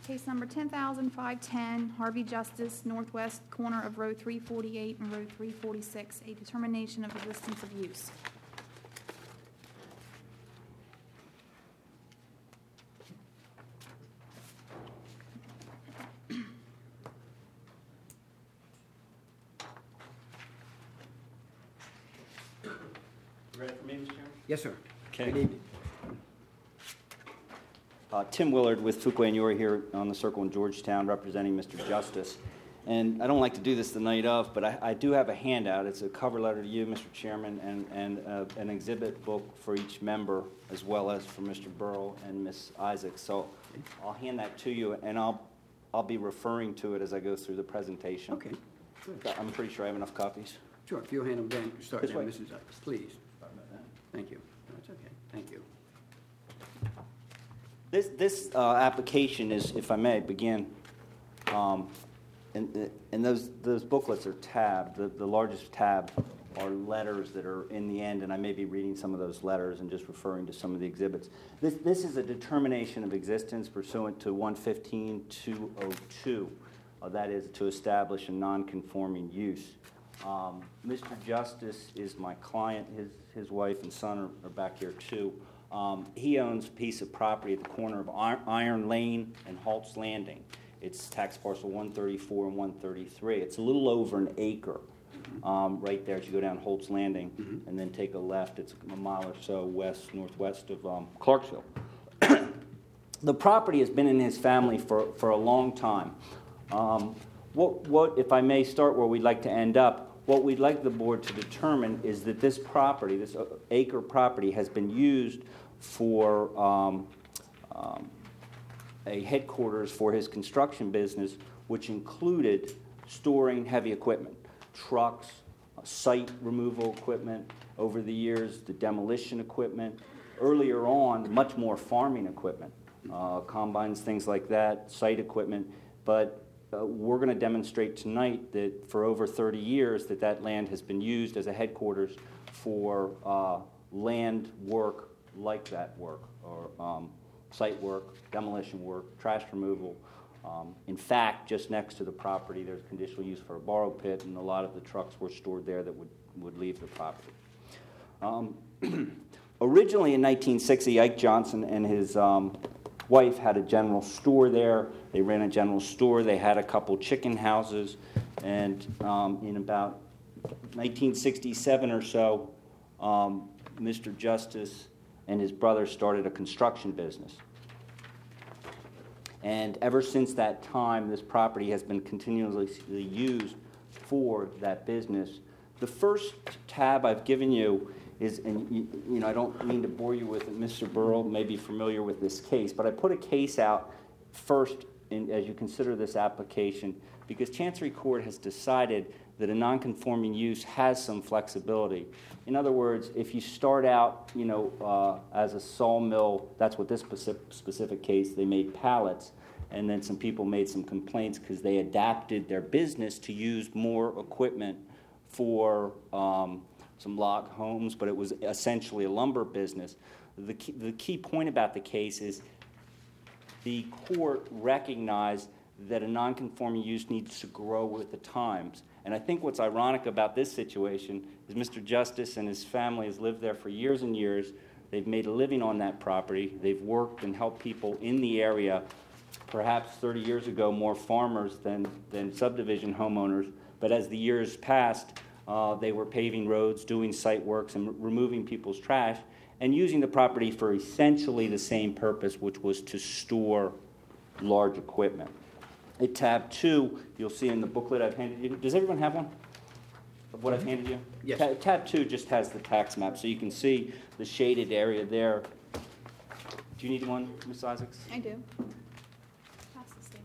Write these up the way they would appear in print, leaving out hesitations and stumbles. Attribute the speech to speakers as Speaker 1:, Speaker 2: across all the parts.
Speaker 1: Case number 10,510, Harvey Justice, northwest corner of Road 348 and Road 346, a determination of existence of use.
Speaker 2: Ready for me, Mr. Chairman?
Speaker 3: Yes, sir.
Speaker 2: Okay.
Speaker 3: Good evening.
Speaker 2: Tim Willard with Fuqua and Yori here on the Circle in Georgetown representing Mr. Justice. And I don't like to do this the night of, but I do have a handout. It's a cover letter to you, Mr. Chairman, and an exhibit book for each member, as well as for Mr. Burrell and Ms. Isaacs. So I'll hand that to you, and I'll be referring to it as I go through the presentation.
Speaker 3: Okay, good.
Speaker 2: I'm pretty sure I have enough copies.
Speaker 3: Sure, if you'll hand them down, start
Speaker 2: This
Speaker 3: now,
Speaker 2: way.
Speaker 3: Mrs. Isaacs, please.
Speaker 2: Sorry about that.
Speaker 3: Thank you. That's okay. Thank you.
Speaker 2: This application is, if I may begin, and those booklets are tabbed. The largest tab are letters that are in the end, and I may be reading some of those letters and just referring to some of the exhibits. This is a determination of existence pursuant to 115-202. That is to establish a non-conforming use. Mr. Justice is my client. His wife and son are back here too. He owns a piece of property at the corner of Iron Lane and Holt's Landing. It's tax parcel 134 and 133. It's a little over an acre right there as you go down Holt's Landing, and then take a left. It's a mile or so northwest of Clarksville. The property has been in his family for a long time. What, if I may start where we'd like to end up, what we'd like the board to determine is that this property, this acre property, has been used for a headquarters for his construction business, which included storing heavy equipment, trucks, site removal equipment, over the years, the demolition equipment, earlier on, much more farming equipment, combines, things like that, site equipment, but we're going to demonstrate tonight that for over 30 years that land has been used as a headquarters for land work like that work, or site work, demolition work, trash removal. In fact, just next to the property, there's conditional use for a borrow pit, and a lot of the trucks were stored there that would leave the property. Originally in 1960, Ike Johnson and his wife had a general store there. They ran a general store. They had a couple chicken houses, and in about 1967 or so, Mr. Justice and his brother started a construction business. And ever since that time, this property has been continuously used for that business. The first tab I've given you is, and you know, I don't mean to bore you with it. Mr. Burrell may be familiar with this case, but I put a case out first as you consider this application, because Chancery Court has decided that a non-conforming use has some flexibility. In other words, if you start out, you know, as a sawmill, that's what this specific case, they made pallets, and then some people made some complaints because they adapted their business to use more equipment for some log homes, but it was essentially a lumber business. The key point about the case is the court recognized that a non-conforming use needs to grow with the times. And I think what's ironic about this situation is Mr. Justice and his family has lived there for years and years. They've made a living on that property. They've worked and helped people in the area. Perhaps 30 years ago, more farmers than subdivision homeowners. But as the years passed, they were paving roads, doing site works, and removing people's trash, and using the property for essentially the same purpose, which was to store large equipment. At tab 2, you'll see in the booklet I've handed you. Does everyone have one of what I've handed you?
Speaker 3: Yes.
Speaker 2: Tab 2 just has the tax map, so you can see the shaded area there. Do you need one, Ms. Isaacs?
Speaker 1: I do. Pass this down.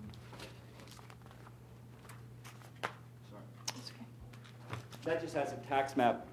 Speaker 2: Sorry.
Speaker 1: That's okay.
Speaker 2: That just has a tax map.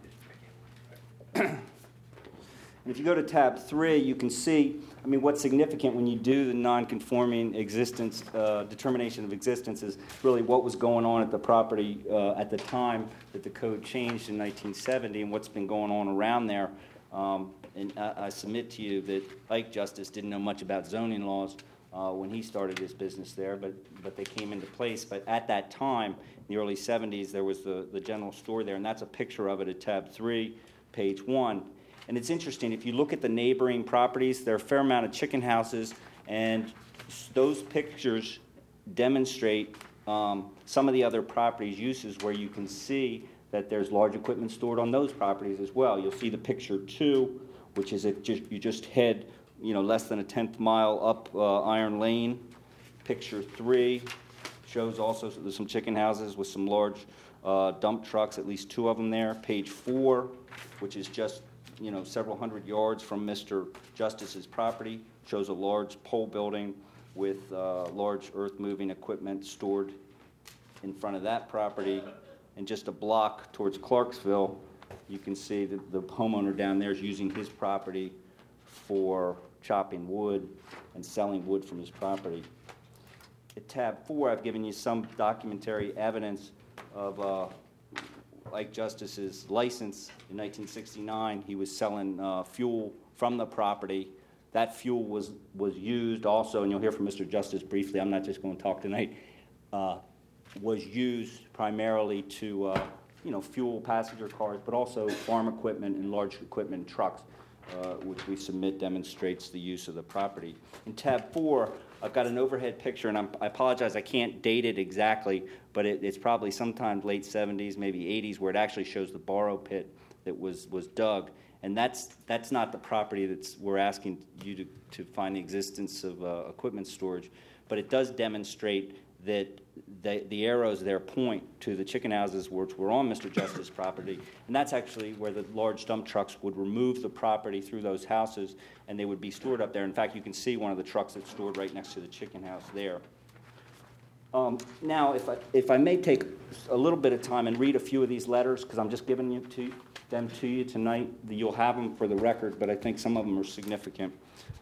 Speaker 2: And if you go to tab 3, you can see, I mean, what's significant when you do the non-conforming existence, determination of existence, is really what was going on at the property at the time that the code changed in 1970 and what's been going on around there. And I submit to you that Ike Justice didn't know much about zoning laws. when he started his business there, but they came into place. But at that time, in the early 70s, there was the general store there, and that's a picture of it at tab 3, page 1. And it's interesting, if you look at the neighboring properties, there are a fair amount of chicken houses, and those pictures demonstrate some of the other properties' uses where you can see that there's large equipment stored on those properties as well. You'll see the picture 2, which is you just head less than a 10th mile up Iron Lane. Picture 3 shows also there's some chicken houses with some large dump trucks, at least 2 of them there. Page 4, which is just several hundred yards from Mr. Justice's property, shows a large pole building with large earth-moving equipment stored in front of that property. And just a block towards Clarksville, you can see that the homeowner down there is using his property for chopping wood and selling wood from his property. At tab 4, I've given you some documentary evidence of Ike Justice's license. In 1969, he was selling fuel from the property. That fuel was used also, and you'll hear from Mr. Justice briefly, I'm not just going to talk tonight, was used primarily to fuel passenger cars, but also farm equipment and large equipment trucks, which we submit demonstrates the use of the property. In tab 4, I've got an overhead picture, and I apologize, I can't date it exactly, but it's probably sometime late 70s, maybe 80s, where it actually shows the borrow pit that was dug. And that's not the property we're asking you to find the existence of equipment storage, but it does demonstrate that the arrows there point to the chicken houses which were on Mr. Justice's property, and that's actually where the large dump trucks would remove the property through those houses, and they would be stored up there. In fact, you can see one of the trucks that's stored right next to the chicken house there. Now, if I may take a little bit of time and read a few of these letters, because I'm just giving them to you tonight. You'll have them for the record, but I think some of them are significant.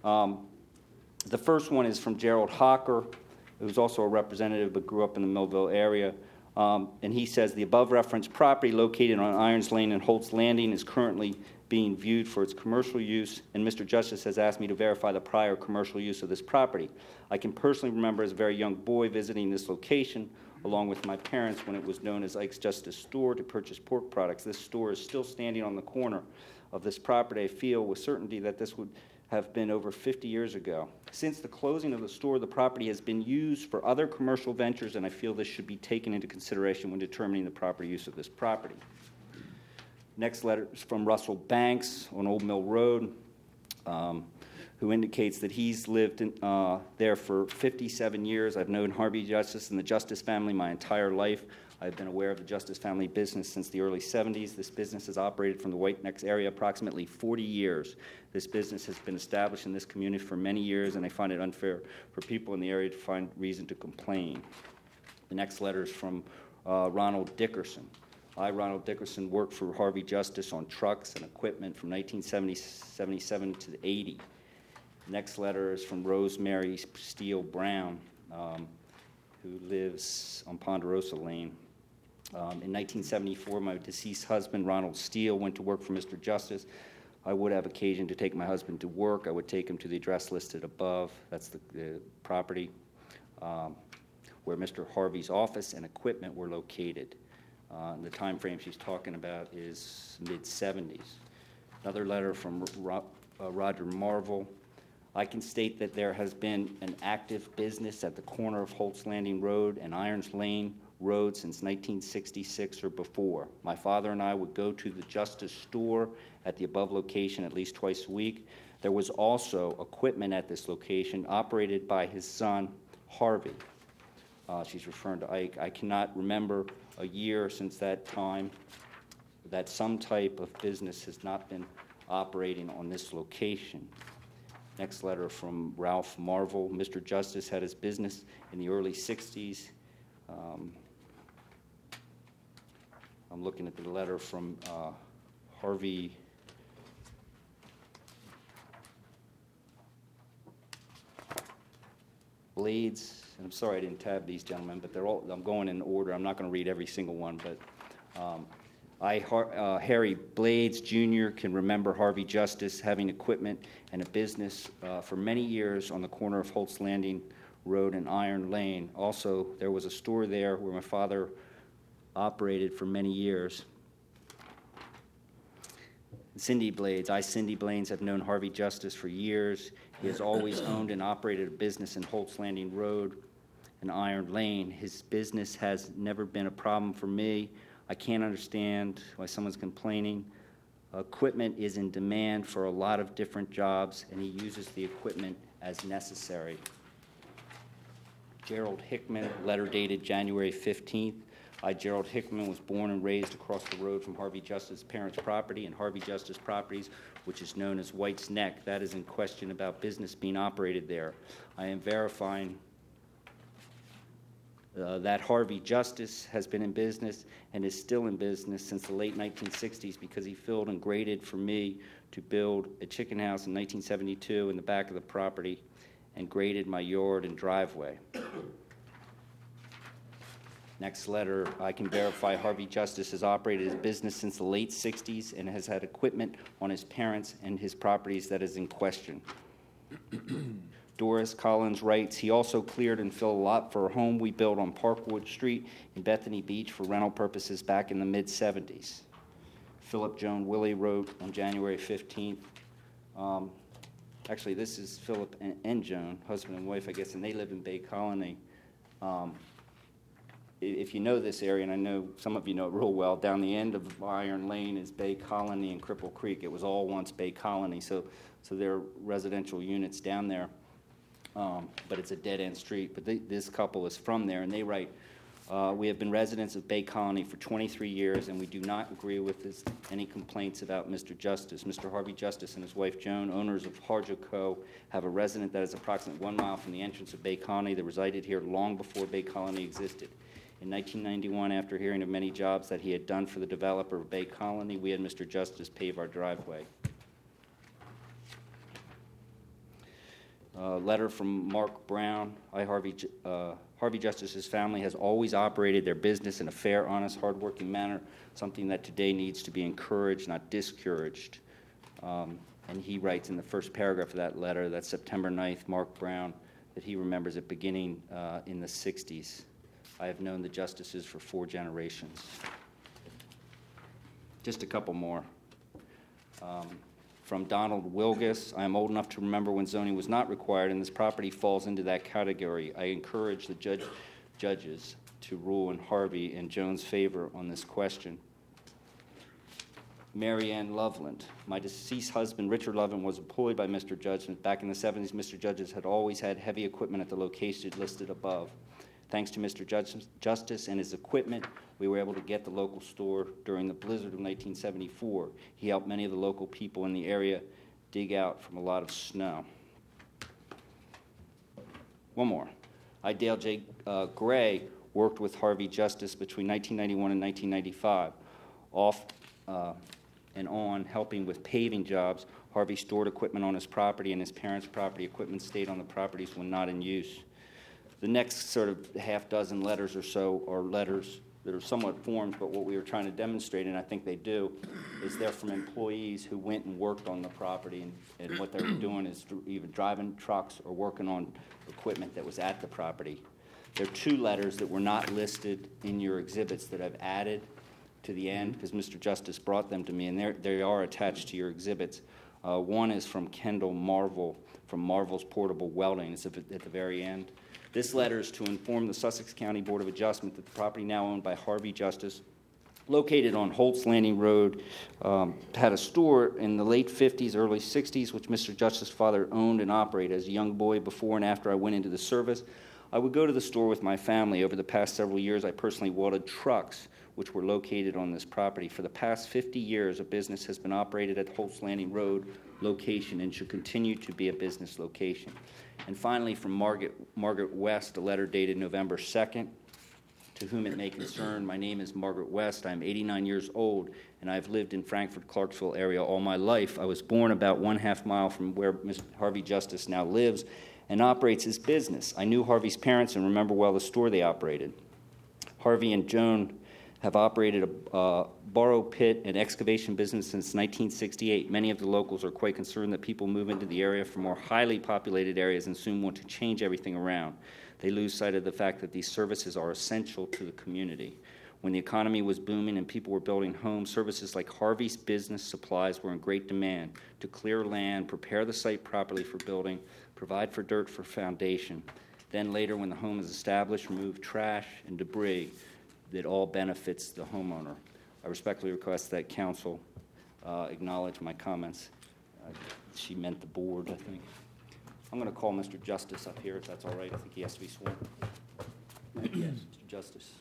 Speaker 2: The first one is from Gerald Hocker, who's also a representative but grew up in the Millville area. And he says, the above referenced property located on Irons Lane and Holt's Landing is currently being viewed for its commercial use, and Mr. Justice has asked me to verify the prior commercial use of this property. I can personally remember as a very young boy visiting this location along with my parents when it was known as Ike's Justice Store to purchase pork products. This store is still standing on the corner of this property. I feel with certainty that this would have been over 50 years ago. Since the closing of the store, the property has been used for other commercial ventures, and I feel this should be taken into consideration when determining the proper use of this property. Next letter is from Russell Banks on Old Mill Road, who indicates that he's lived there for 57 years. I've known Harvey Justice and the Justice family my entire life. I've been aware of the Justice family business since the early 70s. This business has operated from the White Necks area approximately 40 years. This business has been established in this community for many years, and I find it unfair for people in the area to find reason to complain. The next letter is from Ronald Dickerson. I, Ronald Dickerson, worked for Harvey Justice on trucks and equipment from 1977 to 80. Next letter is from Rosemary Steele Brown, who lives on Ponderosa Lane. In 1974, my deceased husband, Ronald Steele, went to work for Mr. Justice. I would have occasion to take my husband to work. I would take him to the address listed above. That's the property where Mr. Harvey's office and equipment were located. The time frame she's talking about is mid-70s. Another letter from Roger Marvel. I can state that there has been an active business at the corner of Holt's Landing Road and Irons Lane Road since 1966 or before. My father and I would go to the Justice store at the above location at least twice a week. There was also equipment at this location operated by his son, Harvey. She's referring to Ike. I cannot remember a year since that time that some type of business has not been operating on this location. Next letter from Ralph Marvel. Mr. Justice had his business in the early 60s. I'm looking at the letter from Harvey Blades. And I'm sorry I didn't tab these gentlemen, but they're all, I'm going in order. I'm not going to read every single one, but Harry Blades Jr., can remember Harvey Justice having equipment and a business for many years on the corner of Holt's Landing Road and Iron Lane. Also, there was a store there where my father operated for many years. Cindy Blades. Cindy Blades, have known Harvey Justice for years. He has always owned and operated a business in Holt's Landing Road and Iron Lane. His business has never been a problem for me. I can't understand why someone's complaining. Equipment is in demand for a lot of different jobs, and he uses the equipment as necessary. Gerald Hickman, letter dated January 15th. Gerald Hickman was born and raised across the road from Harvey Justice's parents' property and Harvey Justice Properties, which is known as White's Neck. That is in question about business being operated there. I am verifying that Harvey Justice has been in business and is still in business since the late 1960s because he filled and graded for me to build a chicken house in 1972 in the back of the property and graded my yard and driveway. Next letter, I can verify Harvey Justice has operated his business since the late 60s and has had equipment on his parents and his properties that is in question. Doris Collins writes, he also cleared and filled a lot for a home we built on Parkwood Street in Bethany Beach for rental purposes back in the mid-'70s. Philip Joan Willie wrote on January 15th. Actually, this is Philip and Joan, husband and wife, I guess, and they live in Bay Colony. If you know this area, and I know some of you know it real well, down the end of Iron Lane is Bay Colony and Cripple Creek. It was all once Bay Colony, so there are residential units down there. But it's a dead-end street. But this couple is from there, and they write, we have been residents of Bay Colony for 23 years, and we do not agree with any complaints about Mr. Justice. Mr. Harvey Justice and his wife Joan, owners of Harjo Co., have a resident that is approximately 1 mile from the entrance of Bay Colony that resided here long before Bay Colony existed. In 1991, after hearing of many jobs that he had done for the developer of Bay Colony, we had Mr. Justice pave our driveway. Letter from Mark Brown. Harvey Justice's family has always operated their business in a fair, honest, hardworking manner, something that today needs to be encouraged, not discouraged. And he writes in the first paragraph of that letter, that's September 9th, Mark Brown, that he remembers it beginning in the 60s. I have known the Justices for 4 generations. Just a couple more. From Donald Wilgus, I am old enough to remember when zoning was not required, and this property falls into that category. I encourage the judges to rule in Harvey and Joan's favor on this question. Mary Ann Loveland. My deceased husband, Richard Loveland, was employed by Mr. Judge. Back in the 70s, Mr. Judges had always had heavy equipment at the location listed above. Thanks to Mr. Justice and his equipment, we were able to get the local store during the blizzard of 1974. He helped many of the local people in the area dig out from a lot of snow. One more. Dale J. Gray worked with Harvey Justice between 1991 and 1995, off and on helping with paving jobs. Harvey stored equipment on his property, and his parents' property equipment stayed on the properties when not in use. The next sort of half dozen letters or so are letters that are somewhat formed, but what we were trying to demonstrate, and I think they do, is they're from employees who went and worked on the property, and what they were doing is either driving trucks or working on equipment that was at the property. There are 2 letters that were not listed in your exhibits that I've added to the end because Mr. Justice brought them to me, and they are attached to your exhibits. One is from Kendall Marvel from Marvel's Portable Welding. It's at the very end. This letter is to inform the Sussex County Board of Adjustment that the property now owned by Harvey Justice, located on Holt's Landing Road, had a store in the late 50s, early 60s, which Mr. Justice's father owned and operated. As a young boy, before and after I went into the service, I would go to the store with my family. Over the past several years, I personally welded trucks, which were located on this property. For the past 50 years, a business has been operated at Holt's Landing Road location and should continue to be a business location. And finally, from Margaret West, a letter dated November 2nd. To whom it may concern, my name is Margaret West. I'm 89 years old, and I've lived in Frankfort-Clarksville area all my life. I was born about 1/2 mile from where Mr. Harvey Justice now lives and operates his business. I knew Harvey's parents and remember well the store they operated. Harvey and Joan have operated a borrow pit and excavation business since 1968. Many of the locals are quite concerned that people move into the area from more highly populated areas and soon want to change everything around. They lose sight of the fact that these services are essential to the community. When the economy was booming and people were building homes, services like Harvey's Business Supplies were in great demand to clear land, prepare the site properly for building, provide for dirt for foundation. Then later, when the home is established, remove trash and debris that all benefits the homeowner. I respectfully request that council acknowledge my comments. She meant the board, I think. I'm going to call Mr. Justice up here, if that's all right. I think he has to be sworn. Yes, Mr. Justice.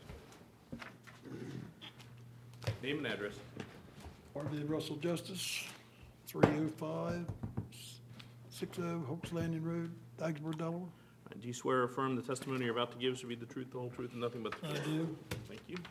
Speaker 4: Name and address.
Speaker 5: Harvey Russell Justice, 305 60 Hope's Landing Road, Dagsburg, Delaware.
Speaker 4: Do you swear or affirm the testimony you're about to give should be the truth, the whole truth, and nothing but the truth?
Speaker 5: I do.
Speaker 4: Thank you.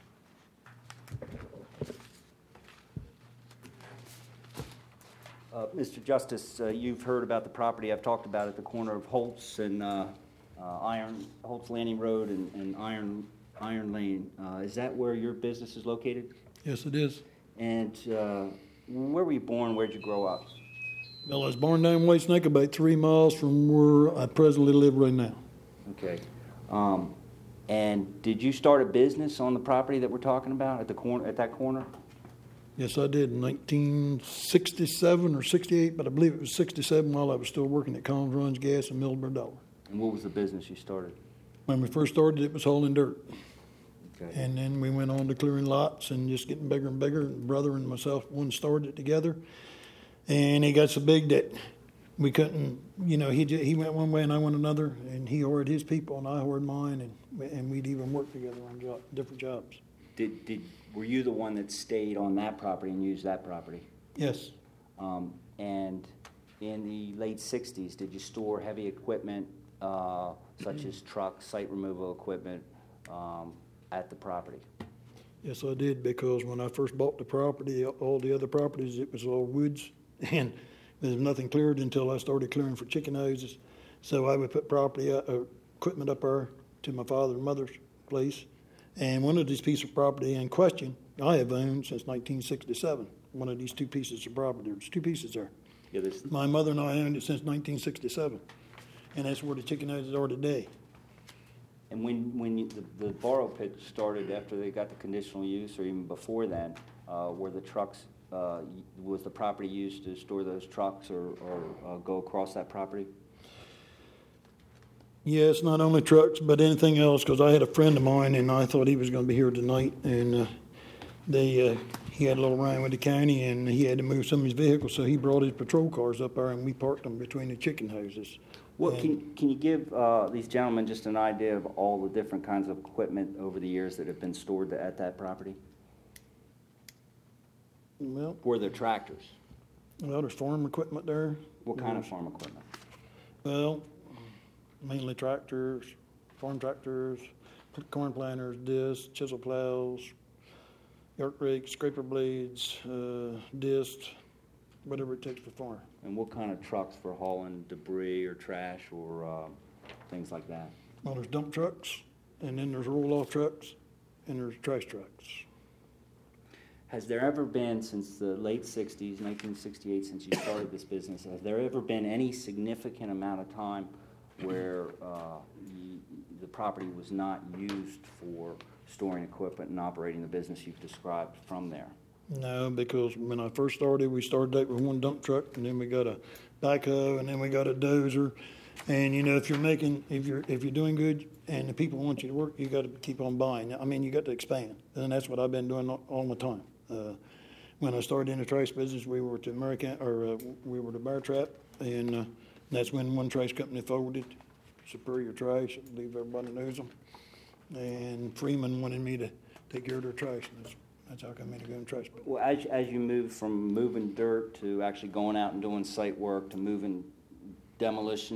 Speaker 2: Mr. Justice, you've heard about the property I've talked about at the corner of Holtz and Holtz Landing Road and Iron Lane. Is that where your business is located?
Speaker 5: Yes, it is.
Speaker 2: And where were you born? Where'd you grow up?
Speaker 5: Well, I was born down White Snake, about 3 miles from where I presently live right now.
Speaker 2: Okay. And did you start a business on the property that we're talking about at the corner, at that corner?
Speaker 5: Yes, I did in 1967 or 68, but I believe it was 67 while I was still working at Collins Runs Gas in Middleburg, Delaware.
Speaker 2: And what was the business you started?
Speaker 5: When we first started, it was hauling dirt.
Speaker 2: Okay.
Speaker 5: And then we went on to clearing lots and just getting bigger and bigger. And brother and myself, one started it together. And he got so big that we couldn't, he went one way and I went another. And he hired his people and I hired mine. And we'd even work together on different jobs.
Speaker 2: Were you the one that stayed on that property and used that property?
Speaker 5: Yes.
Speaker 2: And in the late 60s, did you store heavy equipment such as trucks, site removal equipment at the property?
Speaker 5: Yes, I did, because when I first bought the property, all the other properties, it was all woods, and there was nothing cleared until I started clearing for chicken houses. So I would put equipment up there to my father and mother's place. And one of these pieces of property in question, I have owned since 1967. One of these two pieces of property. There's two pieces there.
Speaker 2: Yeah,
Speaker 5: My mother and I owned it since 1967, and that's where the chicken houses are today.
Speaker 2: And when the borrow pit started after they got the conditional use, or even before then, were the trucks, was the property used to store those trucks or go across that property?
Speaker 5: Yes, not only trucks, but anything else, because I had a friend of mine, and I thought he was going to be here tonight, and he had a little run with the county, and he had to move some of his vehicles, so he brought his patrol cars up there, and we parked them between the chicken houses.
Speaker 2: Well, can you give these gentlemen just an idea of all the different kinds of equipment over the years that have been stored at that property?
Speaker 5: Well,
Speaker 2: Or the tractors?
Speaker 5: there's farm equipment there.
Speaker 2: What kind of farm equipment?
Speaker 5: Well, mainly tractors, farm tractors, corn planters, discs, chisel plows, yard rakes, scraper blades, discs, whatever it takes for farm.
Speaker 2: And what kind of trucks for hauling debris or trash or things like that?
Speaker 5: Well, there's dump trucks, and then there's roll-off trucks, and there's trash trucks.
Speaker 2: Has there ever been, since the late 60s, 1968, since you started this business, has there ever been any significant amount of time where the property was not used for storing equipment and operating the business you've described from there?
Speaker 5: No, because when I first started, we started out with one dump truck, and then we got a backhoe, and then we got a dozer. And if you're doing good, and the people want you to work, you got to keep on buying. I mean, you got to expand, and that's what I've been doing all the time. When I started in the trash business, we were to we were to Bear Trap, and that's when one trash company folded, Superior Trash. I believe everybody knows them. And Freeman wanted me to take care of their trash. And that's how I come in to go in trash.
Speaker 2: Well, as you move from moving dirt to actually going out and doing site work to moving demolished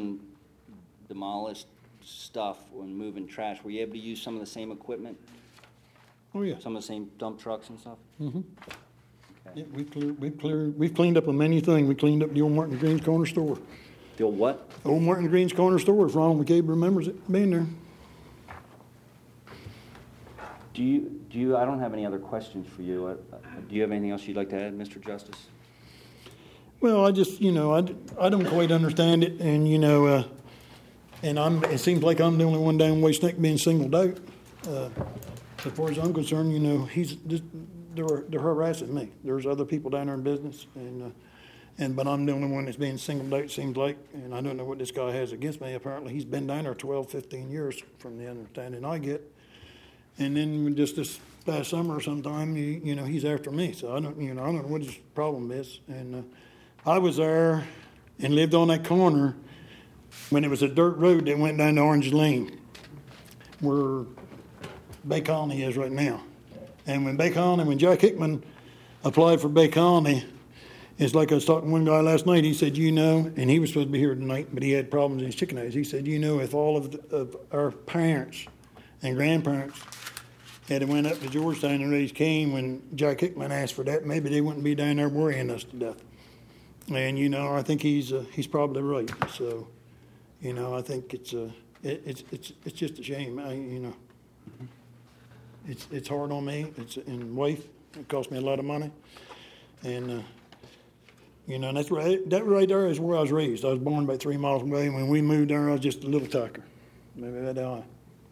Speaker 2: stuff and moving trash, were you able to use some of the same equipment?
Speaker 5: Oh yeah.
Speaker 2: Some of the same dump trucks and stuff?
Speaker 5: Mm-hmm.
Speaker 2: Okay.
Speaker 5: Yeah, we've cleaned up a many things. We cleaned up the old Martin Green's Corner store.
Speaker 2: The old what?
Speaker 5: Old Martin Green's Corner store, if Ron McCabe remembers it being there.
Speaker 2: Do you, I don't have any other questions for you. Do you have anything else you'd like to add, Mr. Justice?
Speaker 5: Well, I just, I don't quite understand it, and, and it seems like I'm the only one down Waste Neck being singled out. As far as I'm concerned, they're harassing me. There's other people down there in business, but I'm the only one that's being singled out, seems like, and I don't know what this guy has against me. Apparently, he's been down there 12, 15 years from the understanding I get. And then just this past summer sometime, he's after me. So I don't know what his problem is. And I was there and lived on that corner when it was a dirt road that went down to Orange Lane, where Bay Colony is right now. And when Jack Hickman applied for Bay Colony, it's like I was talking to one guy last night. He said, and he was supposed to be here tonight, but he had problems in his chicken eggs. He said, if all of our parents and grandparents had went up to Georgetown and raised Cain when Jack Hickman asked for that, maybe they wouldn't be down there worrying us to death. And I think he's probably right. So, I think it's just a shame. It's hard on me. And wife. It cost me a lot of money. And and that right there is where I was raised. I was born about 3 miles away. When we moved there, I was just a little tucker. Maybe that high.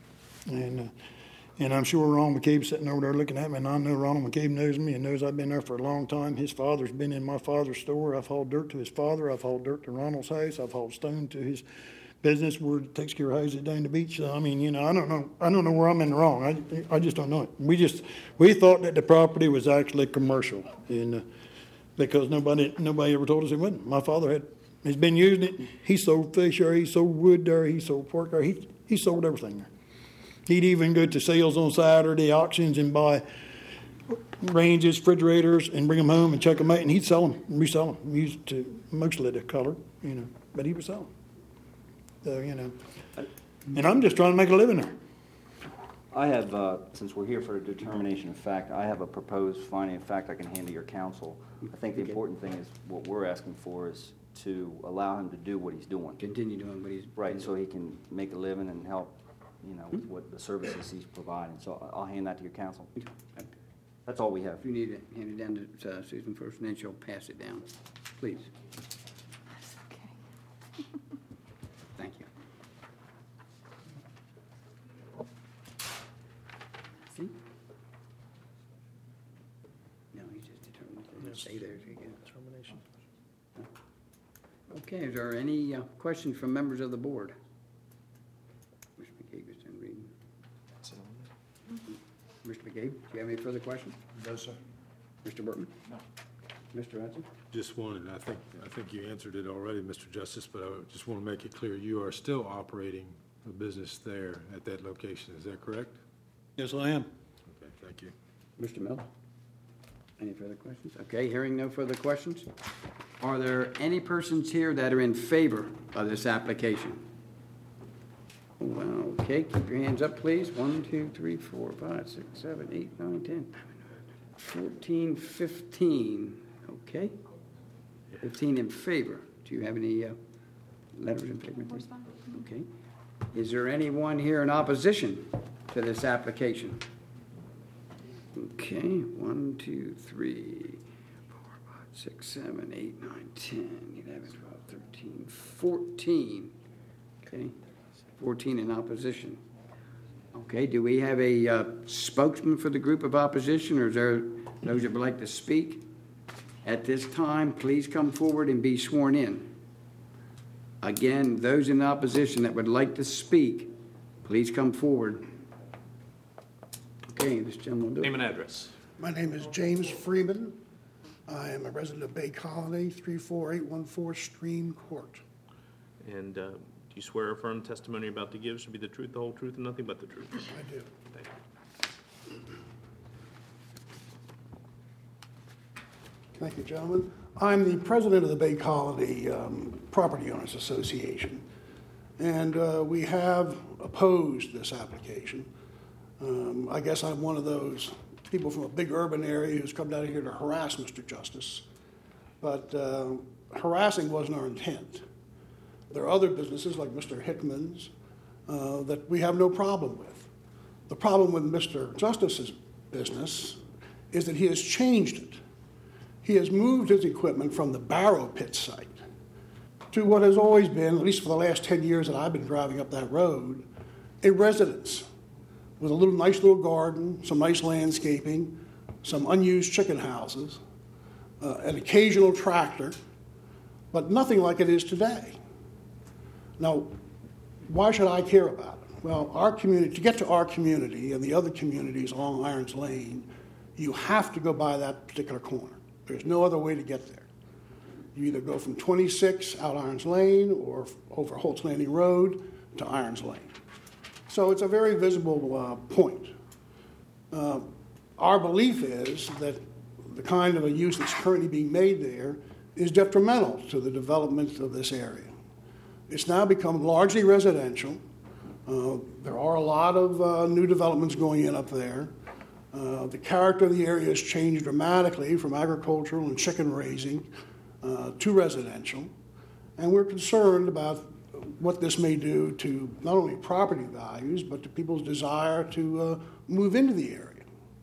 Speaker 5: And I'm sure Ronald McCabe's sitting over there looking at me, and I know Ronald McCabe knows me and knows I've been there for a long time. His father's been in my father's store. I've hauled dirt to his father. I've hauled dirt to Ronald's house. I've hauled stone to his business where it takes care of houses down the beach. So, I don't know where I'm in the wrong. I just don't know it. We thought that the property was actually commercial, and because nobody ever told us it wasn't. My father has been using it. He sold fish there. He sold wood there. He sold pork there. He sold everything there. He'd even go to sales on Saturday, auctions, and buy ranges, refrigerators, and bring them home and check them out, and he'd sell them, resell them. He used to mostly the color, but he would sell them. So, and I'm just trying to make a living there.
Speaker 2: I have, since we're here for a determination of fact, I have a proposed finding of fact I can hand to your counsel. I think the important thing is what we're asking for is to allow him to do what he's doing.
Speaker 3: Continue doing what he's...
Speaker 2: Right, so he can make a living and help, with what the services he's providing. So I'll hand that to your counsel. That's all we have.
Speaker 3: If you need it, hand it down to Susan first, and then she'll pass it down. Please.
Speaker 1: That's okay.
Speaker 3: Thank you. See? No, he's just determined to stay there.
Speaker 5: Determination.
Speaker 3: Okay, is there any questions from members of the board? Mr. McCabe is done reading. Mr. McCabe, do you have any further questions?
Speaker 6: No, sir.
Speaker 3: Mr. Burton?
Speaker 6: No.
Speaker 3: Mr. Hudson?
Speaker 6: Just wanted, I think you answered it already, Mr. Justice, but I just want to make it clear, you are still operating a business there at that location, is that correct?
Speaker 5: Yes, I am.
Speaker 6: Okay, thank you.
Speaker 3: Mr. Miller? Any further questions? Okay, hearing no further questions. Are there any persons here that are in favor of this application? Well, okay, keep your hands up, please. 1, 2, 3, 4, 5, 6, 7, 8, 9, 10, 14, 15. Okay. 15 in favor. Do you have any letters in favor?
Speaker 1: Correspondence?
Speaker 3: Okay. Is there anyone here in opposition to this application? Okay, 1, 2, 3, 4, 5, 6, 7, 8, 9, 10, 11, 12, 13, 14. Okay, 14 in opposition. Okay, do we have a spokesman for the group of opposition, or is there those that would like to speak? At this time, please come forward and be sworn in. Again, those in opposition that would like to speak, please come forward. Okay, this gentleman will do it.
Speaker 4: Name and address.
Speaker 7: My name is James Freeman. I am a resident of Bay Colony, 34814 Stream Court.
Speaker 4: And do you swear or affirm the testimony you're about to give should be the truth, the whole truth, and nothing but the truth?
Speaker 7: I do.
Speaker 4: Thank you.
Speaker 7: Thank you, gentlemen. I'm the president of the Bay Colony Property Owners Association, and we have opposed this application. I guess I'm one of those people from a big urban area who's come down here to harass Mr. Justice, but harassing wasn't our intent. There are other businesses like Mr. Hickman's that we have no problem with. The problem with Mr. Justice's business is that he has changed it. He has moved his equipment from the Barrow Pit site to what has always been, at least for the last 10 years that I've been driving up that road, a residence with a nice little garden, some nice landscaping, some unused chicken houses, an occasional tractor, but nothing like it is today. Now, why should I care about it? Well, our community, to get to our community and the other communities along Irons Lane, you have to go by that particular corner. There's no other way to get there. You either go from 26 out Irons Lane or over Holt's Landing Road to Irons Lane. So it's a very visible point. Our belief is that the kind of a use that's currently being made there is detrimental to the development of this area. It's now become largely residential. There are a lot of new developments going in up there. The character of the area has changed dramatically from agricultural and chicken raising to residential. And we're concerned about what this may do to not only property values, but to people's desire to move into the area.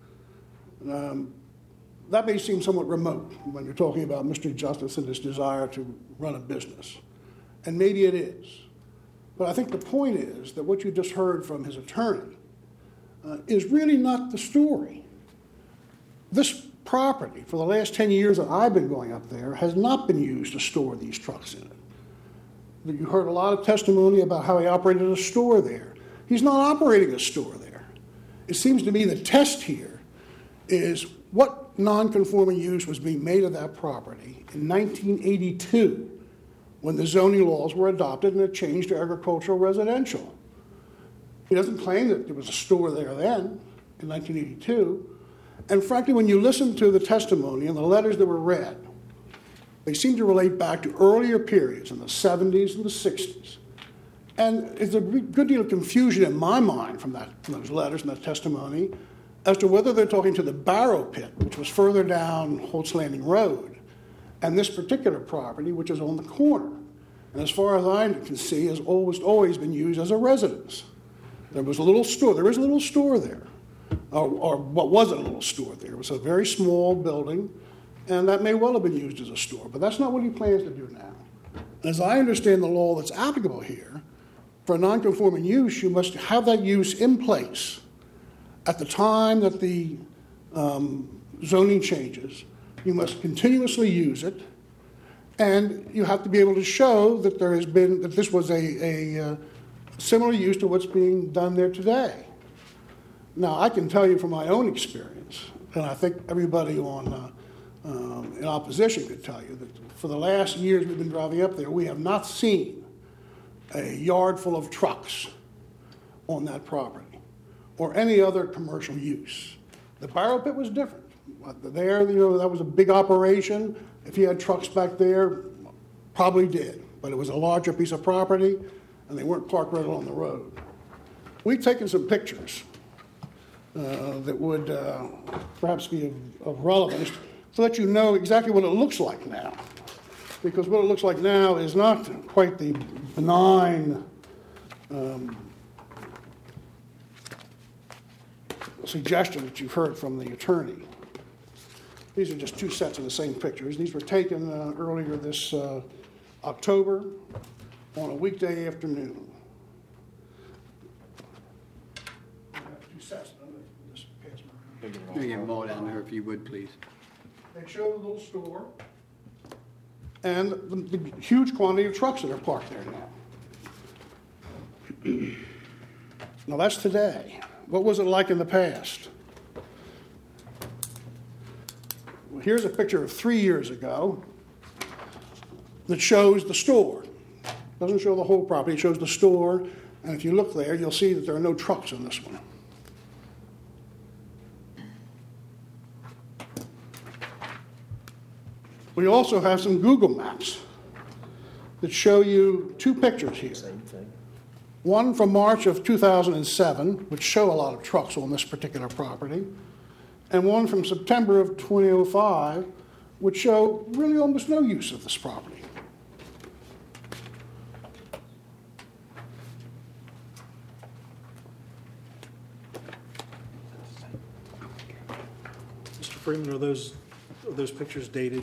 Speaker 7: That may seem somewhat remote when you're talking about Mr. Justice and his desire to run a business. And maybe it is. But I think the point is that what you just heard from his attorney is really not the story. This property, for the last 10 years that I've been going up there, has not been used to store these trucks in it. You heard a lot of testimony about how he operated a store there. He's not operating a store there. It seems to me the test here is what non-conforming use was being made of that property in 1982 when the zoning laws were adopted and it changed to agricultural residential. He doesn't claim that there was a store there then in 1982. And frankly, when you listen to the testimony and the letters that were read, they seem to relate back to earlier periods in the 70s and the 60s. And there's a good deal of confusion in my mind from those letters and that testimony as to whether they're talking to the Barrow Pit, which was further down Holt's Landing Road, and this particular property, which is on the corner. And as far as I can see, has always been used as a residence. There was a little store. There is a little store there, or what was a little store there. It was a very small building, and that may well have been used as a store, but that's not what he plans to do now. As I understand the law that's applicable here, for a non-conforming use, you must have that use in place at the time that the zoning changes. You must continuously use it, and you have to be able to show that that this was a similar use to what's being done there today. Now, I can tell you from my own experience, and I think everybody in opposition could tell you, that for the last years we've been driving up there, we have not seen a yard full of trucks on that property or any other commercial use. The Barrow Pit was different. There, that was a big operation. If you had trucks back there, probably did. But it was a larger piece of property, and they weren't parked right along the road. We've taken some pictures that would perhaps be of relevance to let you know exactly what it looks like now. Because what it looks like now is not quite the benign suggestion that you've heard from the attorney. These are just two sets of the same pictures. These were taken earlier this October on a weekday afternoon. I have two sets. I'm going to just pass them around.
Speaker 3: Bring your ball down there if you would, please.
Speaker 7: They show the little store and the huge quantity of trucks that are parked there now. Now that's today. What was it like in the past? Well, here's a picture of 3 years ago that shows the store. It doesn't show the whole property, it shows the store. And if you look there, you'll see that there are no trucks in this one. We also have some Google Maps that show you two pictures here.
Speaker 4: Same thing.
Speaker 7: One from March of 2007, which show a lot of trucks on this particular property, and one from September of 2005, which show really almost no use of this property.
Speaker 8: Freeman, are those pictures dated?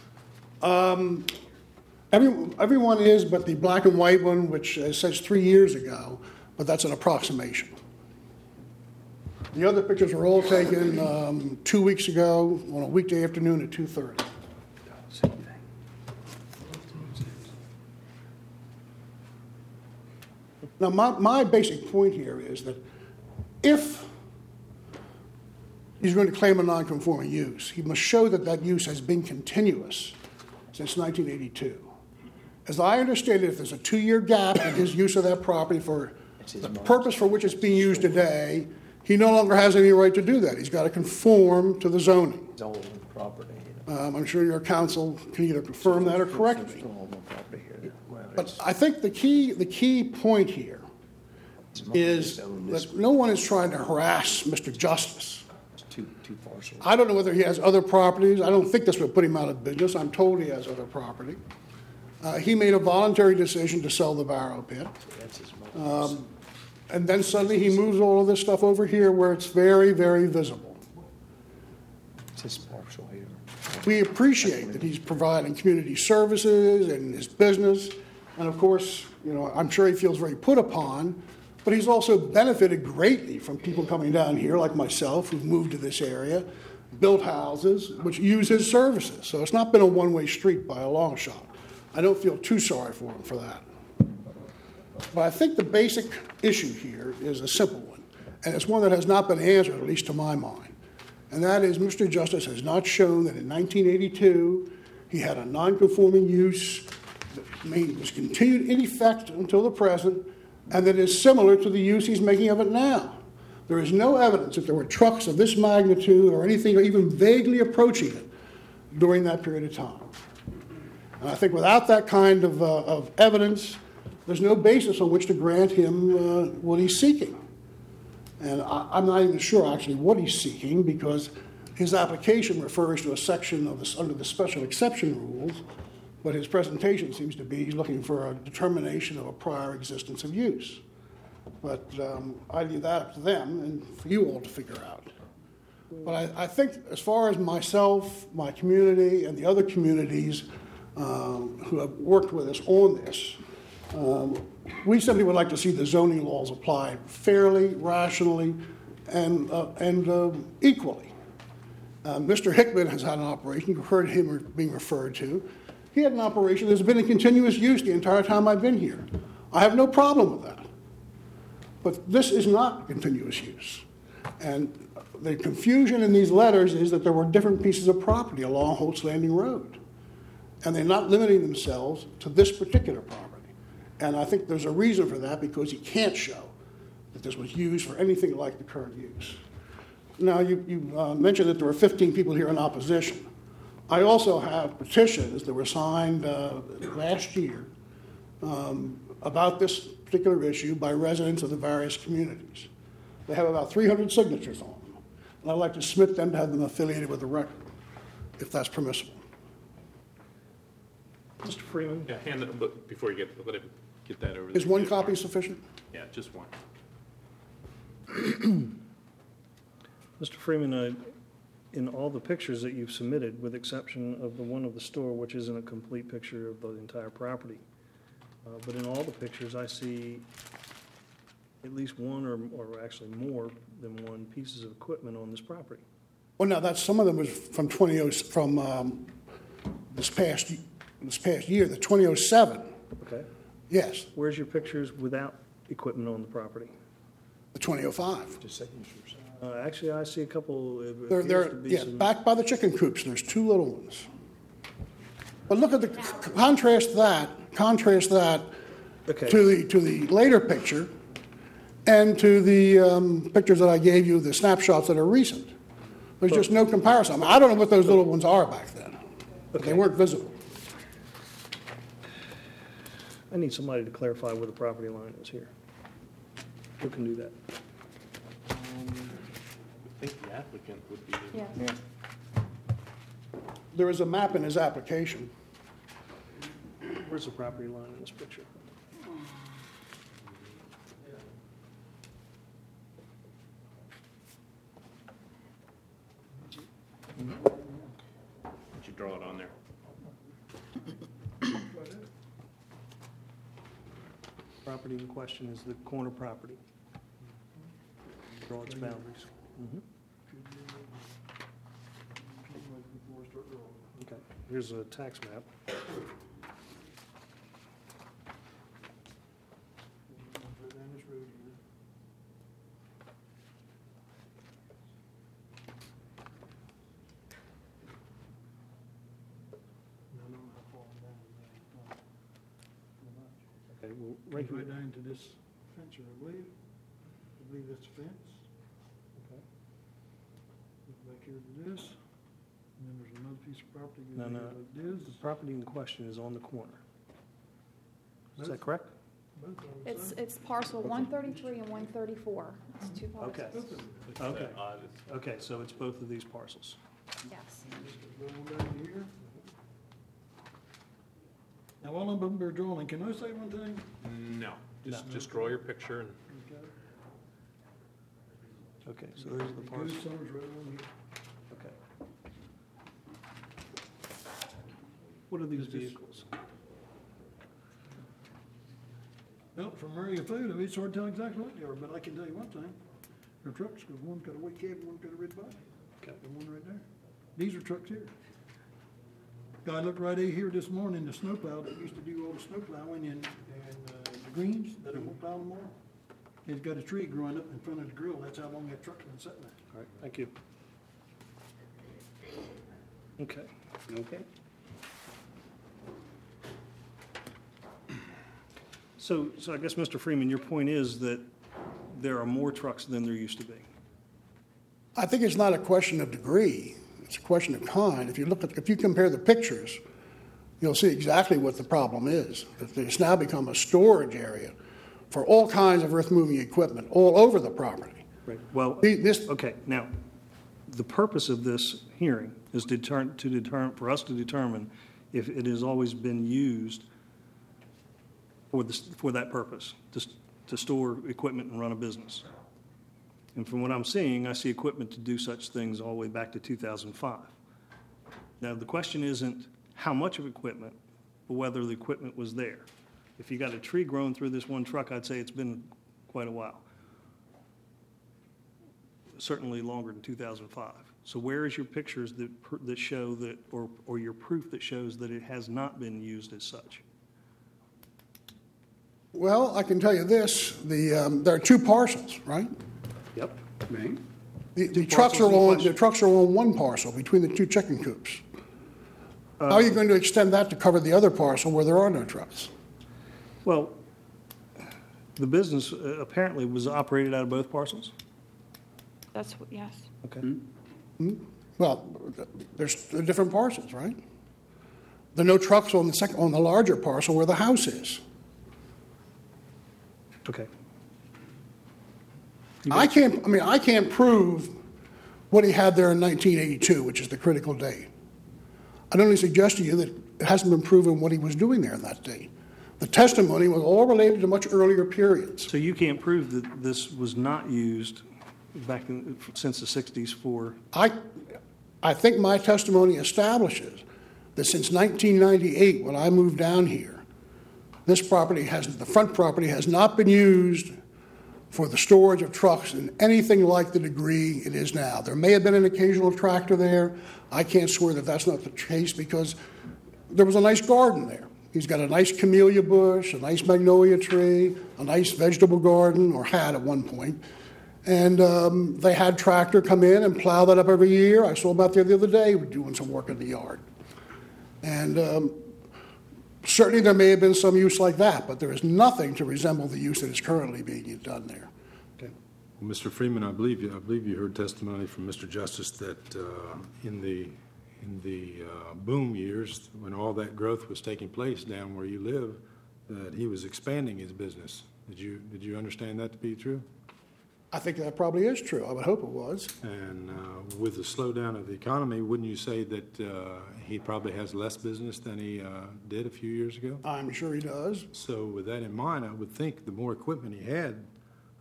Speaker 7: Everyone is, but the black and white one, which says 3 years ago, but that's an approximation. The other pictures were all taken 2 weeks ago on a weekday afternoon at 2:30. Now, my basic point here is that if he's going to claim a nonconforming use, he must show that that use has been continuous since 1982. As I understand it, if there's a 2-year gap in his use of that property for the purpose for which it's being used today, he no longer has any right to do that. He's got to conform to the zoning. I'm sure your counsel can either confirm that or correct me. But I think the key point here is that no one is trying to harass Mr. Justice. I don't know whether he has other properties. I don't think this would put him out of business. I'm told he has other property. He made a voluntary decision to sell the Barrow Pit. And then suddenly he moves all of this stuff over here where it's very, very visible. We appreciate that he's providing community services and his business. And of course, I'm sure he feels very put upon, but he's also benefited greatly from people coming down here like myself who've moved to this area, built houses, which use his services. So it's not been a one-way street by a long shot. I don't feel too sorry for him for that. But I think the basic issue here is a simple one, and it's one that has not been answered, at least to my mind. And that is Mr. Justice has not shown that in 1982 he had a nonconforming use that was continued in effect until the present, and that is similar to the use he's making of it now. There is no evidence that there were trucks of this magnitude or anything even vaguely approaching it during that period of time. And I think without that kind of evidence, there's no basis on which to grant him what he's seeking. And I'm not even sure actually what he's seeking, because his application refers to a section of under the special exception rules, but his presentation seems to be he's looking for a determination of a prior existence of use. But I leave that up to them and for you all to figure out. But I think as far as myself, my community, and the other communities who have worked with us on this, we simply would like to see the zoning laws applied fairly, rationally, and equally. Mr. Hickman has had an operation. You've heard him being referred to. He had an operation that's been in continuous use the entire time I've been here. I have no problem with that. But this is not continuous use. And the confusion in these letters is that there were different pieces of property along Holt's Landing Road. And they're not limiting themselves to this particular property. And I think there's a reason for that, because he can't show that this was used for anything like the current use. Now, you mentioned that there were 15 people here in opposition. I also have petitions that were signed last year about this particular issue by residents of the various communities. They have about 300 signatures on them. And I'd like to submit them to have them affiliated with the record, if that's permissible.
Speaker 8: Mr. Freeman?
Speaker 4: Yeah, hand it, but before you let him get that over.
Speaker 7: Is one copy sufficient?
Speaker 4: Yeah, just one.
Speaker 8: Mr. Freeman, in all the pictures that you've submitted, with exception of the one of the store, which isn't a complete picture of the entire property, but in all the pictures, I see at least one or actually more than one pieces of equipment on this property.
Speaker 7: Well, now, some of them was from this past year, the 2007.
Speaker 8: Okay.
Speaker 7: Yes,
Speaker 8: Where's your pictures without equipment on the property?
Speaker 7: the 2005.
Speaker 6: Just signatures.
Speaker 8: Actually, I see a couple.
Speaker 7: They're back by the chicken coops. There's two little ones. But look at the contrast that
Speaker 8: Okay.
Speaker 7: to the later picture, and to the pictures that I gave you, the snapshots that are recent. There's just no comparison. I don't know what those little ones are back then, but they weren't visible.
Speaker 8: I need somebody to clarify where the property line is here. Who can do that?
Speaker 4: I think the applicant would be.
Speaker 1: Yes.
Speaker 7: There is a map in his application.
Speaker 8: Where's the property line in this picture?
Speaker 4: Did you draw it on there?
Speaker 8: Property in question is the corner property. Draw its boundaries. Okay, here's a tax map. Okay, well, right here.
Speaker 5: Right down to this fence here, I believe. I believe that's a fence.
Speaker 8: Okay.
Speaker 5: Back here to this. And then there's another piece of property.
Speaker 8: No,
Speaker 5: goes
Speaker 8: no.
Speaker 5: here like
Speaker 8: The
Speaker 5: this.
Speaker 8: property in question is on the corner. Is that
Speaker 5: Both-
Speaker 8: correct?
Speaker 5: both of them,
Speaker 1: It's,
Speaker 5: sir.
Speaker 1: it's parcel 133 and 134. It's two parcels.
Speaker 8: Okay.
Speaker 5: Both of them.
Speaker 8: Okay. Okay, so it's both of these parcels.
Speaker 1: Yes.
Speaker 5: Go on down here. Now, while I'm up there drawing, can I say one thing?
Speaker 4: No, just draw your picture and
Speaker 8: Okay, so there's the
Speaker 5: Goose
Speaker 8: parcel.
Speaker 5: Summers right on here.
Speaker 8: Okay. What are these
Speaker 5: Is this-
Speaker 8: vehicles?
Speaker 5: Well, from aerial photo, it's hard to tell exactly what they are, but I can tell you one thing. They're trucks, because one's got a white cab, one's got a red body.
Speaker 8: Okay.
Speaker 5: The one right there. These are trucks here. Guy looked right in here this morning, the snowplow that used to do all the snow plowing in the greens, that it won't plow no more. It's got a tree growing up in front of the grill. That's how long that truck's been sitting there.
Speaker 8: All right, thank you. Okay.
Speaker 3: Okay.
Speaker 8: So I guess, Mr. Freeman, your point is that there are more trucks than there used to be.
Speaker 7: I think it's not a question of degree, it's a question of kind. If you compare the pictures, you'll see exactly what the problem is. That it's now become a storage area for all kinds of earth-moving equipment all over the property.
Speaker 8: Right. Well,
Speaker 7: This,
Speaker 8: okay, now, the purpose of this hearing is for us to determine if it has always been used for that purpose, to store equipment and run a business. And from what I'm seeing, I see equipment to do such things all the way back to 2005. Now, the question isn't how much of equipment, but whether the equipment was there. If you got a tree growing through this one truck, I'd say it's been quite a while. Certainly longer than 2005. So where is your pictures that show that, or your proof that shows that it has not been used as such?
Speaker 7: well, I can tell you this, there are two parcels, right?
Speaker 8: Yep.
Speaker 3: Right?
Speaker 7: The trucks are
Speaker 8: parcels in
Speaker 7: on, the trucks are on one parcel between the two chicken coops. How are you going to extend that to cover the other parcel where there are no trucks?
Speaker 8: Well, the business apparently was operated out of both parcels?
Speaker 1: Yes.
Speaker 8: Okay.
Speaker 7: Well, there's different parcels, right? There are no trucks on the larger parcel where the house is.
Speaker 8: Okay.
Speaker 7: I can't prove what he had there in 1982, which is the critical date. I'd only suggest to you that it hasn't been proven what he was doing there in that date. The testimony was all related to much earlier periods.
Speaker 8: So you can't prove that this was not used since the 60s for...
Speaker 7: I think my testimony establishes that since 1998, when I moved down here, the front property has not been used for the storage of trucks in anything like the degree it is now. There may have been an occasional tractor there. I can't swear that that's not the case because there was a nice garden there. He's got a nice camellia bush, a nice magnolia tree, a nice vegetable garden, or had at one point. And they had tractor come in and plow that up every year. I saw him out there the other day doing some work in the yard. And certainly there may have been some use like that, but there is nothing to resemble the use that is currently being done there.
Speaker 8: Okay.
Speaker 6: Well, Mr. Freeman, I believe you heard testimony from Mr. Justice that in the boom years, when all that growth was taking place down where you live, that he was expanding his business. Did you understand that to be true?
Speaker 7: I think that probably is true. I would hope it was.
Speaker 6: And with the slowdown of the economy, wouldn't you say that he probably has less business than he did a few years ago?
Speaker 7: I'm sure he does.
Speaker 6: So with that in mind, I would think the more equipment he had,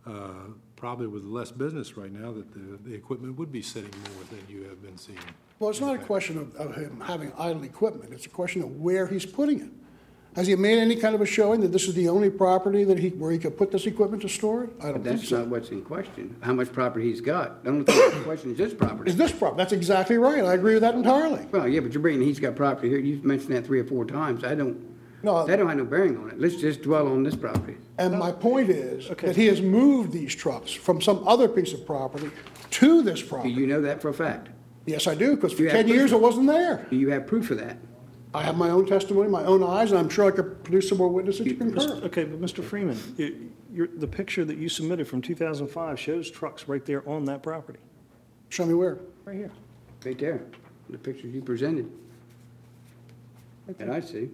Speaker 6: probably with less business right now, that the equipment would be sitting more than you have been seeing.
Speaker 7: Well, it's not a question of him having idle equipment. It's a question of where he's putting it. Has he made any kind of a showing that this is the only property where he could put this equipment to store it? I don't
Speaker 3: But
Speaker 7: think
Speaker 3: that's
Speaker 7: so.
Speaker 3: not what's in question, how much property he's got. The only thing that's in question is this property.
Speaker 7: Is this property? That's exactly right. I agree with that entirely.
Speaker 3: Well, yeah, but you're bringing, he's got property here, you've mentioned that 3 or 4 times.
Speaker 7: No.
Speaker 3: That don't have no bearing on it. Let's just dwell on this property.
Speaker 7: And my point is
Speaker 8: Okay.
Speaker 7: that he has moved these trucks from some other piece of property to this
Speaker 3: Do
Speaker 7: property.
Speaker 3: you know that for a fact?
Speaker 7: Yes, I do, because for
Speaker 3: You have
Speaker 7: 10 years
Speaker 3: proof?
Speaker 7: it wasn't there.
Speaker 3: Do you have proof of that?
Speaker 7: I have my own testimony, my own eyes, and I'm sure I could produce some more witnesses to concur.
Speaker 8: Okay, but Mr. Freeman, the picture that you submitted from 2005 shows trucks right there on that property.
Speaker 7: Show me where.
Speaker 8: Right here.
Speaker 3: Right there, the pictures you presented. And I see.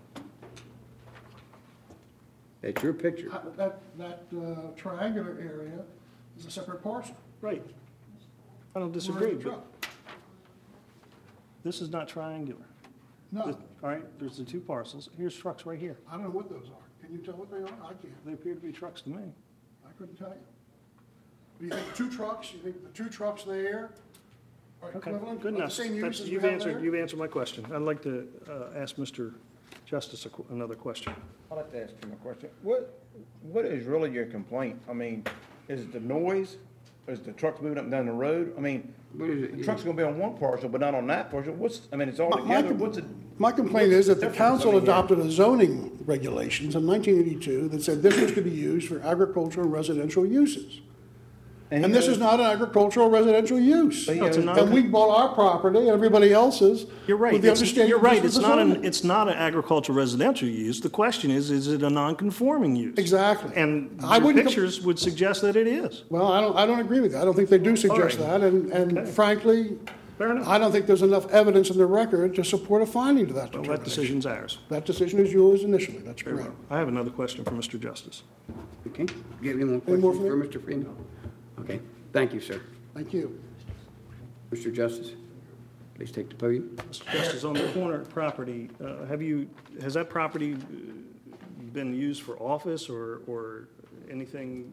Speaker 3: That's your picture.
Speaker 7: That triangular area is a separate parcel.
Speaker 8: Right. I don't
Speaker 7: Where's
Speaker 8: disagree,
Speaker 7: the
Speaker 8: but
Speaker 7: truck?
Speaker 8: this is not triangular.
Speaker 7: No,
Speaker 8: All right, there's the 2 parcels. Here's trucks right here.
Speaker 7: I don't know what those are. Can you tell what they are? I can't.
Speaker 8: They appear to be trucks to me.
Speaker 7: I couldn't tell you. Do you think 2 trucks, you think the 2 trucks there are
Speaker 8: Okay,
Speaker 7: equivalent?
Speaker 8: good
Speaker 7: of the
Speaker 8: enough.
Speaker 7: same use
Speaker 8: That's-
Speaker 7: as we
Speaker 8: You've
Speaker 7: have
Speaker 8: answered,
Speaker 7: there?
Speaker 8: you've answered my question. I'd like to ask Mr. Justice another question.
Speaker 9: I'd like to ask him a question. What is really your complaint? I mean, is it the noise? Is the trucks moving up and down the road? I mean,
Speaker 3: What is it?
Speaker 9: the truck's gonna be on one parcel, but not on that parcel. It's all together. What's it?
Speaker 7: My complaint is that the
Speaker 9: What's the difference?
Speaker 7: council
Speaker 9: I mean,
Speaker 7: adopted a zoning regulations in 1982 that said this was to be used for agricultural and residential uses. And this is not an agricultural residential use.
Speaker 8: No, it's a non-
Speaker 7: And we bought our property and everybody else's.
Speaker 8: You're right.
Speaker 7: With the
Speaker 8: It's-
Speaker 7: understanding
Speaker 8: You're
Speaker 7: that
Speaker 8: right.
Speaker 7: this
Speaker 8: It's
Speaker 7: was
Speaker 8: not
Speaker 7: zoning.
Speaker 8: it's not an agricultural residential use. The question is it a non-conforming use?
Speaker 7: Exactly.
Speaker 8: And
Speaker 7: I
Speaker 8: your
Speaker 7: wouldn't com-
Speaker 8: pictures would suggest that it is.
Speaker 7: Well, I don't agree with that. I don't think they do suggest
Speaker 8: All right.
Speaker 7: that. And frankly,
Speaker 8: Fair enough.
Speaker 7: I don't think there's enough evidence in the record to support a finding to that
Speaker 8: Well,
Speaker 7: determination.
Speaker 8: that decision's ours.
Speaker 7: That decision is yours initially. That's
Speaker 8: Very
Speaker 7: correct.
Speaker 8: well. I have another question for Mr. Justice.
Speaker 3: Okay, you have any more
Speaker 7: Any more
Speaker 3: questions
Speaker 7: for
Speaker 3: for Mr. Freeman? Okay, thank you, sir.
Speaker 7: Thank you.
Speaker 3: Mr. Justice, please take the podium.
Speaker 8: Mr. Justice, on the corner property, has that property been used for office or anything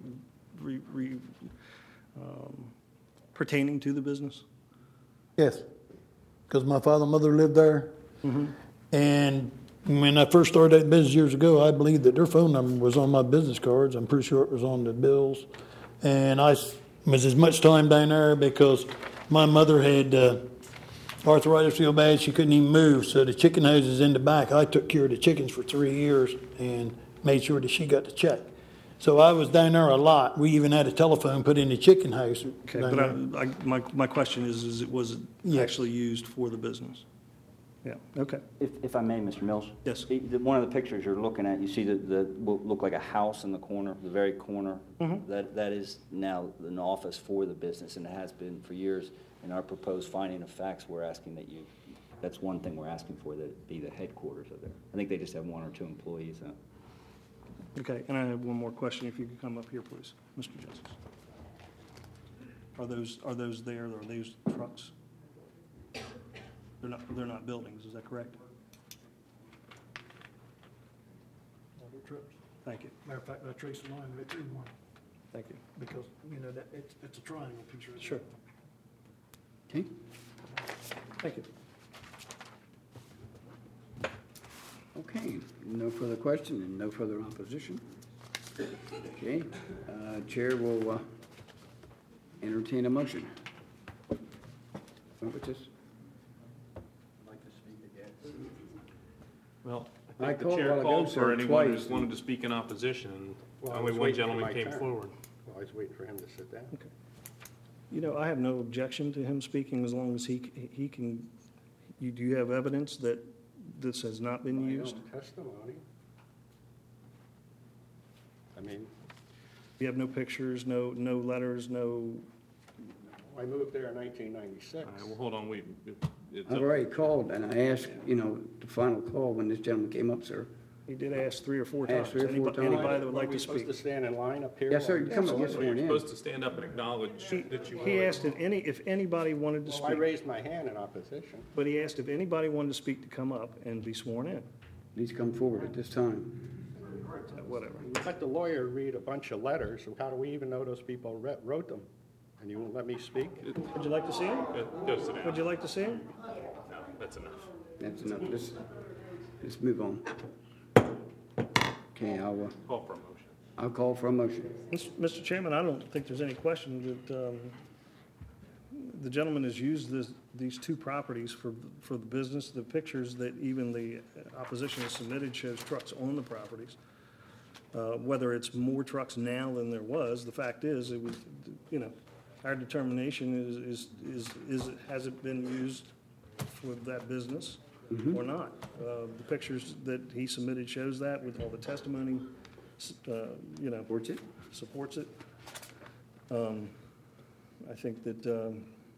Speaker 8: pertaining to the business?
Speaker 5: Yes, because my father and mother lived there. And when I first started that business years ago, I believe that their phone number was on my business cards. I'm pretty sure it was on the bills. And I was as much time down there because my mother had arthritis real bad. She couldn't even move. So the chicken houses in the back, I took care of the chickens for 3 years and made sure that she got the check. So I was down there a lot. We even had a telephone put in the chicken house.
Speaker 8: Okay,
Speaker 5: down
Speaker 8: but
Speaker 5: there.
Speaker 8: my question is was it
Speaker 5: Yes.
Speaker 8: actually used for the business? Yeah, okay.
Speaker 2: If I may, Mr. Mills?
Speaker 8: Yes.
Speaker 2: One of the pictures you're looking at, you see what look like a house in the corner, the very corner? That is now an office for the business, and it has been for years. In our proposed finding of facts, we're asking that's one thing we're asking for, that it be the headquarters of there. I think they just have 1 or 2 employees.
Speaker 8: Okay, and I have one more question, if you could come up here, please, Mr. Justice. Are those there, are those trucks? They're not buildings, is that correct? Thank you,
Speaker 5: Matter of fact, I traced the line right through one
Speaker 8: thank you.
Speaker 5: because, that it's a triangle picture.
Speaker 8: Sure,
Speaker 3: Okay,
Speaker 8: thank you.
Speaker 3: okay, no further question and no further opposition. Okay, Chair will entertain a motion. What was this?
Speaker 4: Well,
Speaker 3: I
Speaker 4: I think the
Speaker 3: called a
Speaker 4: chair
Speaker 3: while ago,
Speaker 4: called
Speaker 3: sir,
Speaker 4: for anyone
Speaker 3: twice.
Speaker 4: who wanted to speak in opposition, and
Speaker 10: Well, I
Speaker 4: only
Speaker 10: was
Speaker 4: one
Speaker 10: waiting for
Speaker 4: gentleman
Speaker 10: my
Speaker 4: came
Speaker 10: turn.
Speaker 4: forward.
Speaker 10: Well, I was waiting for him to sit down.
Speaker 8: I have no objection to him speaking as long as he can, do you have evidence that this has not been
Speaker 10: My
Speaker 8: used?
Speaker 10: own testimony. I mean,
Speaker 8: You have no pictures, no letters, no,
Speaker 10: I moved there in 1996.
Speaker 4: All right, well, hold on, it's
Speaker 3: I've
Speaker 4: up-
Speaker 3: already called and I asked, the final call when this gentleman came up, sir.
Speaker 8: he did ask 3 or 4
Speaker 3: Asked
Speaker 8: times.
Speaker 3: 3 or 4 times.
Speaker 8: Anybody that would
Speaker 10: Were
Speaker 8: like
Speaker 10: we
Speaker 8: to
Speaker 10: supposed
Speaker 8: speak?
Speaker 10: to stand in line up here?
Speaker 3: Yes, sir, you come and get
Speaker 4: So
Speaker 3: sworn
Speaker 4: you're
Speaker 3: in.
Speaker 4: supposed to stand up and acknowledge that you
Speaker 8: He
Speaker 4: were.
Speaker 8: asked if anybody wanted to
Speaker 10: Well, I
Speaker 8: speak,
Speaker 10: raised my hand in opposition.
Speaker 8: but he asked if anybody wanted to speak to come up and be sworn in.
Speaker 3: Please come forward at this time.
Speaker 8: whatever.
Speaker 10: We let the lawyer read a bunch of letters, so how do we even know those people wrote them? And you won't let me speak?
Speaker 8: Would you like to see him?
Speaker 4: Go sit down.
Speaker 8: Would you like to see him?
Speaker 4: No, that's enough.
Speaker 3: That's enough. Let's move on. Okay,
Speaker 4: Call for a motion.
Speaker 3: I'll call for a motion.
Speaker 8: Mr. Chairman, I don't think there's any question that the gentleman has used these two properties for the business. The pictures that even the opposition has submitted shows trucks on the properties. Whether it's more trucks now than there was, the fact is, it was, you know, our determination has it been used for that business or not? The pictures that he submitted shows that with all the testimony, you know. Supports it. I think that the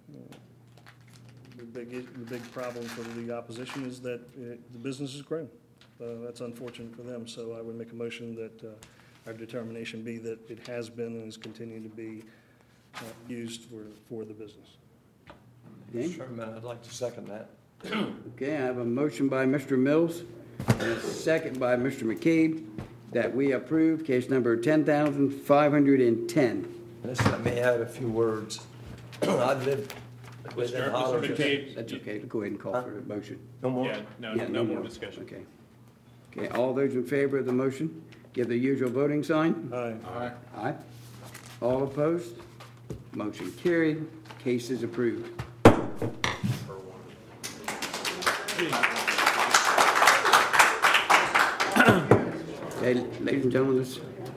Speaker 8: big problem for the opposition is that the business has grown. That's unfortunate for them, so I would make a motion that our determination be that it has been and is continuing to be used for the business.
Speaker 3: Okay.
Speaker 11: Chairman, I'd like to second that.
Speaker 3: Okay, I have a motion by Mr. Mills and a second by Mr. McCabe that we approve case number 10,510.
Speaker 11: Just let me add a few words. I live within
Speaker 4: Mr.
Speaker 11: Hollis.
Speaker 4: McCabe.
Speaker 3: That's okay. Go ahead and call for the motion.
Speaker 11: No more?
Speaker 4: Yeah, no,
Speaker 3: Yeah,
Speaker 4: no more discussion.
Speaker 3: Okay. Okay, all those in favor of the motion, give the usual voting sign.
Speaker 8: Aye.
Speaker 3: Aye. All opposed? Motion carried. Case is approved. Okay, ladies and gentlemen, let's...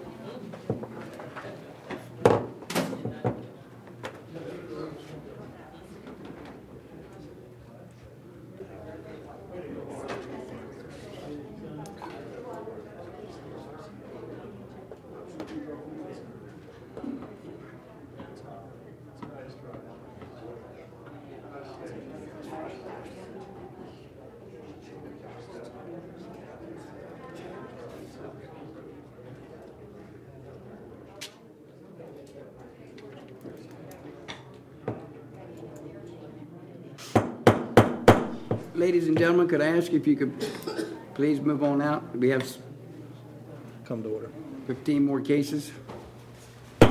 Speaker 3: Ladies and gentlemen, could I ask if you could please move on out? We have
Speaker 8: Come to order.
Speaker 3: 15 more cases. I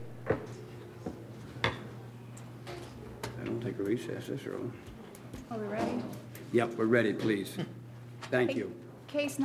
Speaker 3: don't take a recess this early.
Speaker 1: Are we ready?
Speaker 3: Yep, we're ready, please. Thank you.
Speaker 1: Case